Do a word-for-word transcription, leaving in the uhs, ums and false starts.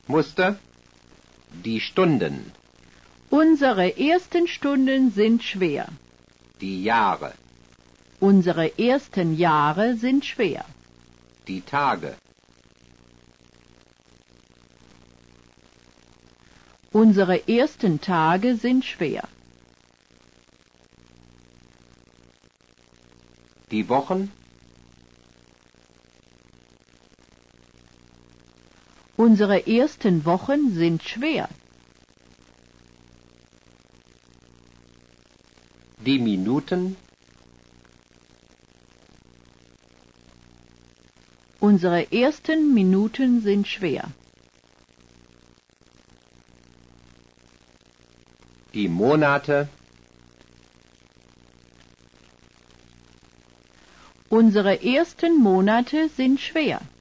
musste. Die Stunden. Unsere ersten Stunden sind schwer. Die Jahre. Unsere ersten Jahre sind schwer. Die Tage. Unsere ersten Tage sind schwer. Die Wochen. Unsere ersten Wochen sind schwer. Die Minuten. Unsere ersten Minuten sind schwer. Die Monate. Unsere ersten Monate sind schwer.